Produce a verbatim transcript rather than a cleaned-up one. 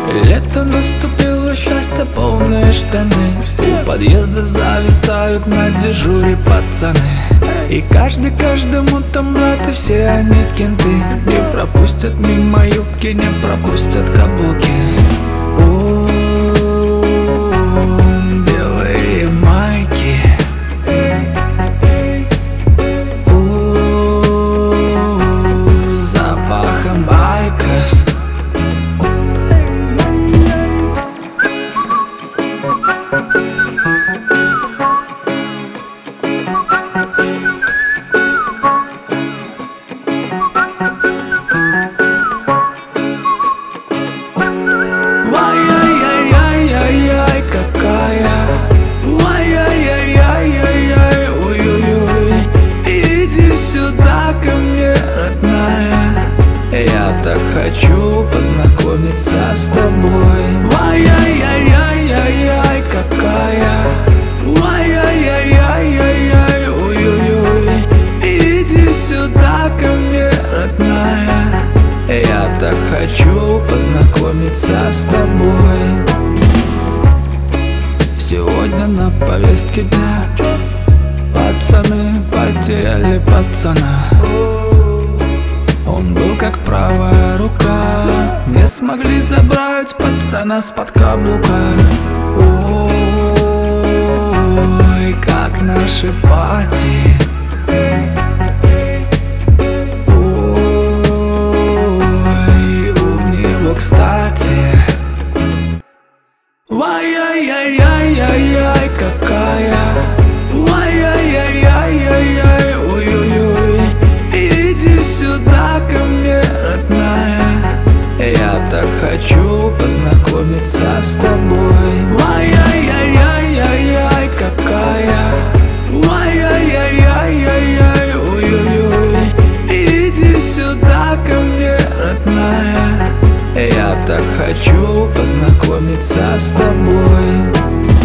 Лето наступило, счастье, полные штаны. У подъезда зависают на дежуре пацаны. И каждый каждому там рад, и все они кенты. Не пропустят мимо юбки, не пропустят каблуки. У, белые майки. У, запахом айкос. Ай-яй-яй-яй-яй, какая. Ай-яй-яй-яй-яй-яй, ой-ой-ой. Иди сюда ко мне, родная. Я так хочу познакомиться с тобой. Ай-яй-яй-яй-яй-яй, какая. Ай-яй-яй-яй-яй-яй, ой-ой-ой. Иди сюда ко мне, родная. Я так хочу познакомиться с тобой. Сегодня на повестке дня пацаны потеряли пацана. Он был как правая рука. Не смогли забрать пацана с-под каблука. Ой, как наши пати. Кстати, ай-яй-яй-яй-яй-яй, какая. Ай-яй-яй-яй-яй-яй, ой-ой-ой. Иди сюда ко мне, родная. Я так хочу познакомиться с тобой. Ай-яй-яй-яй-яй-яй, какая. Ай-яй-яй-яй-яй-яй, ой-ой-ой. Иди сюда ко мне, родная. Я так хочу познакомиться с тобой.